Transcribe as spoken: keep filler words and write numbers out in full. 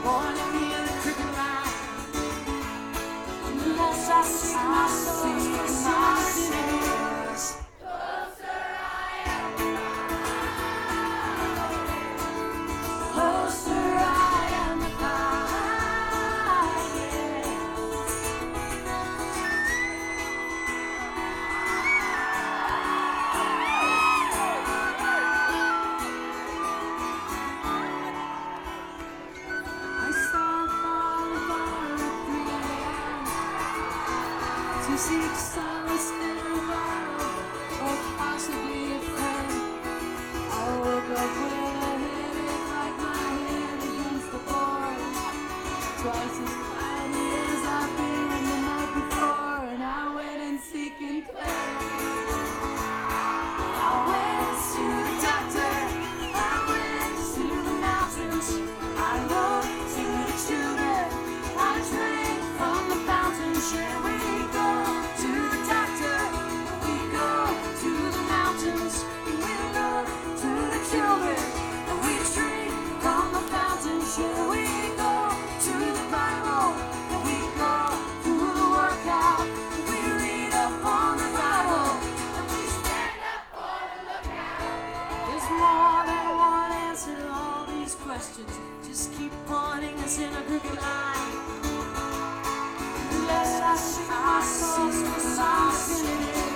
pointing me in the crooked line. Unless I see my soul for my sins. Closer I am, closer I am to God, yeah. I start falling far at three a.m. to seek solace in a bottle, or possibly a friend. I woke up with a headache like my head against the board, twice as cloudy as I've been the night before, and I went in seeking clarity. I went to the doctor, I went to the mountains, I looked to the children, I drank from the fountain. Shall we go to the doctor? We go to the mountains, we look to the children, we drink from the fountain. Shall we go to the Bible? We go through the workout, we read up on the Bible, and we stand up for the lookout. There's more than one answer to all these questions. Just keep pointing us in a crooked line. Unless I see my soul for my sins.